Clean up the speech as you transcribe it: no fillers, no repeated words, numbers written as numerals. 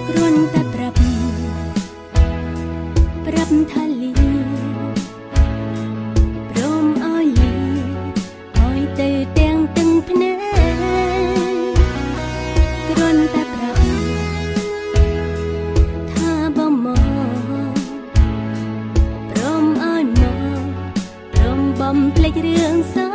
គ្រាន់តែប្រាប់ថាលីព្រមឲ្យលីឲ្យទៅទាំងទឹកភ្នែកគ្រាន់តែប្រាប់ថាបំមកព្រមឲ្យមកព្រមបំភ្លេចរឿងសោ